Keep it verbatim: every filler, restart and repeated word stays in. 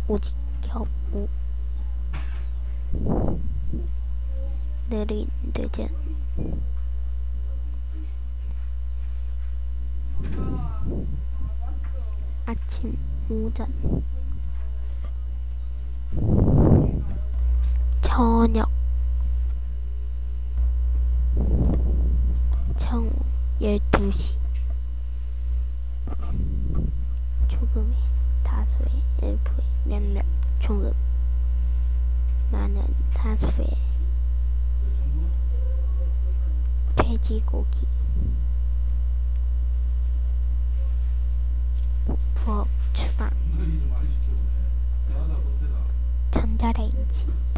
오직 겹고 느린 늦은 아침 오전 저녁 정오 열두 시 조금의 다수의 일부의 몇몇 조금 많은 다수의 돼지고기 부엌 주방 전자레인지